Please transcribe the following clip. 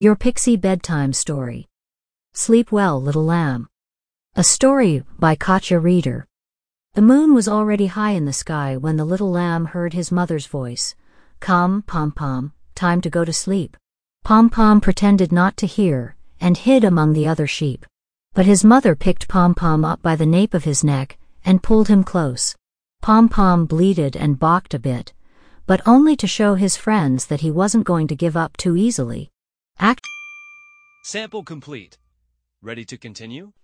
Your Pixie Bedtime Story. Sleep Well, Little Lamb. A story by Katja Reeder. The moon was already high in the sky when the little lamb heard his mother's voice. Come, Pom-Pom, time to go to sleep. Pom-Pom pretended not to hear, and hid among the other sheep. But his mother picked Pom-Pom up by the nape of his neck, and pulled him close. Pom-Pom bleated and balked a bit, but only to show his friends that he wasn't going to give up too easily. Sample complete. Ready to continue?